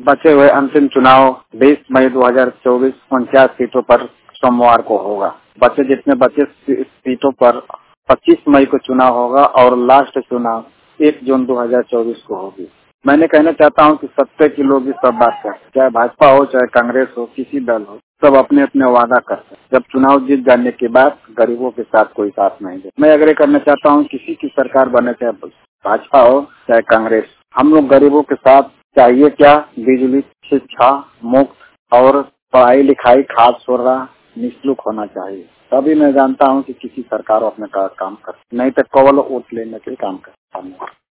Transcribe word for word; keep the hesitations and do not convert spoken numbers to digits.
बचे हुए अंतिम चुनाव बीस मई दो हज़ार चौबीस उनचास सीटों पर सोमवार को होगा। बचे जितने बचे सीटों पर पच्चीस मई को चुनाव होगा और लास्ट चुनाव एक जून दो हज़ार चौबीस को होगी। मैंने कहना चाहता हूं कि सत्य के लोग ही सब बात करते, चाहे भाजपा हो चाहे कांग्रेस हो, किसी दल हो, सब अपने अपने वादा करते हैं। जब चुनाव जीत जाने के बाद गरीबों के साथ कोई साथ नहीं दे। मैं आग्रह करना चाहता हूं किसी की सरकार बने, चाहे भाजपा हो चाहे कांग्रेस, हम लोग गरीबों के साथ चाहिए क्या, बिजली, शिक्षा मुफ्त और पढ़ाई लिखाई, खाद सोरा निःशुल्क होना चाहिए। तभी मैं जानता हूं कि किसी सरकार अपने का काम कर, नहीं तो केवल वोट लेने के काम कर।